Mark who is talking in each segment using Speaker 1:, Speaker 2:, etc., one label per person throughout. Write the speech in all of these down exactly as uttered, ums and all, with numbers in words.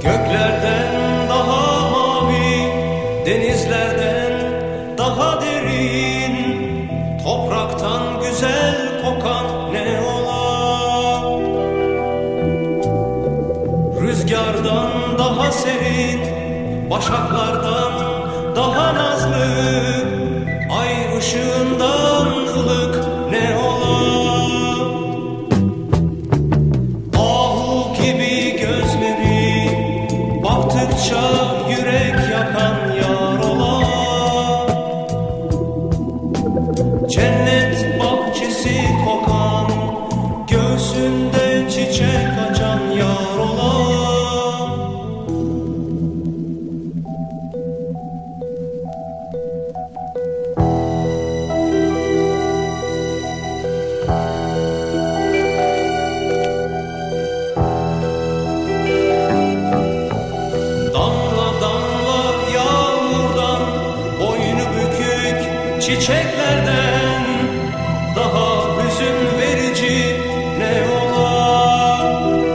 Speaker 1: Göklerden daha mavi, denizlerden daha derin, topraktan güzel kokan ne ola? Rüzgardan daha serin, başaklardan daha nazlı, ay ışığından ılık ne ola? Ahu gibi gözleri, baktıkça yürek yakan yar ola. Cennet bahçesi kokan, göğsünde çiçek açan yar ola. Çiçeklerden daha hüzün verici ne ola?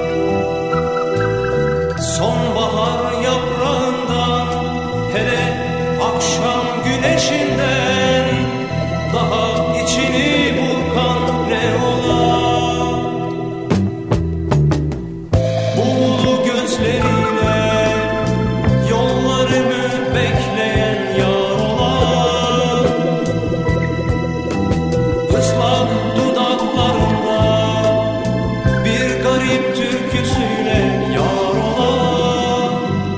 Speaker 1: Sonbahar yaprağından, hele akşam güneşinden daha içini burkan ne ola? Buğulu gözleriyle yollarımı bekleyen yar ola. Islak dudaklarında bir garip türküsüyle yar ola.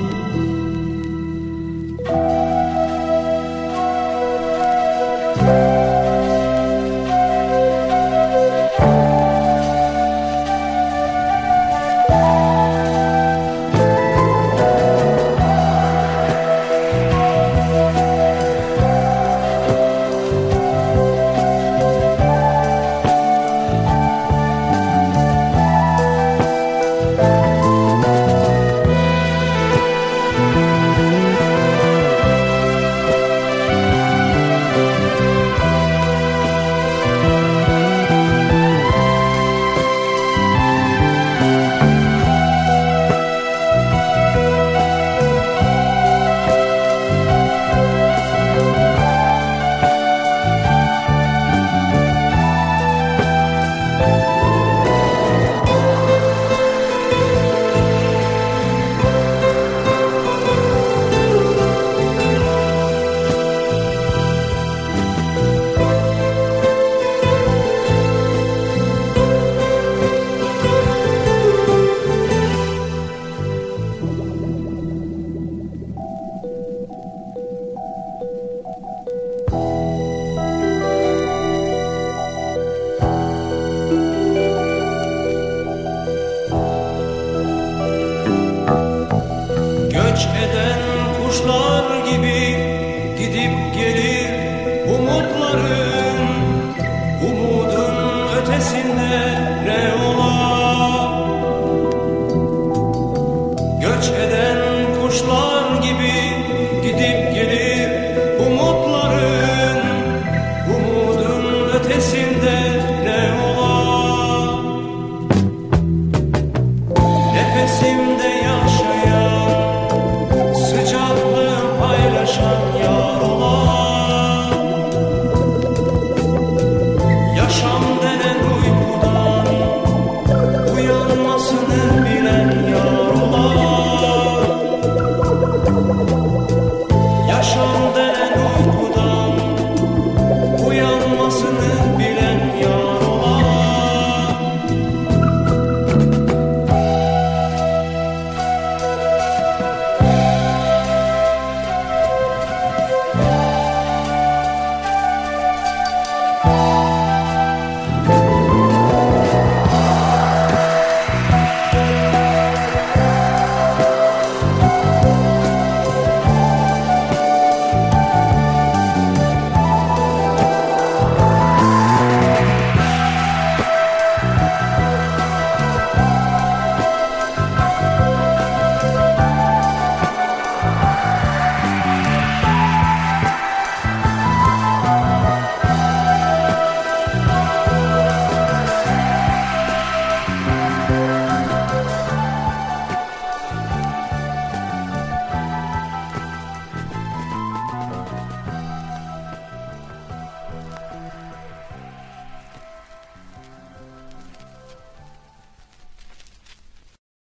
Speaker 1: Göç eden kuşlar gibi gidip gelir umutların, umudun ötesinde ne ola? Göç eden kuşlar